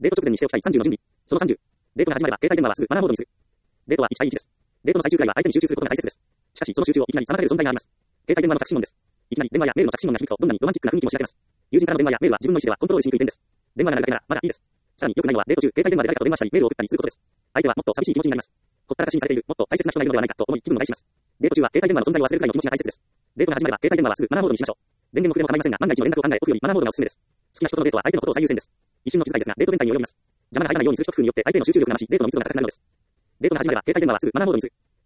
デート直前にしておきたい30の準備。その30。デートが始まれば、携帯電話はすぐマナーモードにする。デートは1対1です。デートの最終回は相手に集中することが大切です。しかし、その集中をいきなり妨げる存在があります。携帯電話の着信音です。いきなり電話やメールの着信音が響くと、どんなにロマンチックな雰囲気も仕上げます。友人からの電話やメールは自分の意思ではコントロールしにくい点です。電話が鳴るだけならまだいいです。さらに良くないのはデート中、携帯電話で誰かと電話したりメールを送ったりすることです。相手はもっと寂しい気持ちになります。ほったらかしにされている、もっと大切な人がいるのではないかと思い気分を害します。デート中は携帯電話の存在を忘れるくらいの気持ちが大切です。デートが始まれば携帯電話はすぐマナーモードにしましょう。電源も触れも構いませんが、万が一の連絡を考え置くよりマナーモードがおすすめです。好きな人とのデートは相手のことを最優先です。一瞬の気遣いですが、デート全体に及びます。邪魔が入らないようにする一工夫によって相手の集中力が増し、デートの密度が高くなるのです。デートが始まれば携帯電話はすぐマナーモードにする。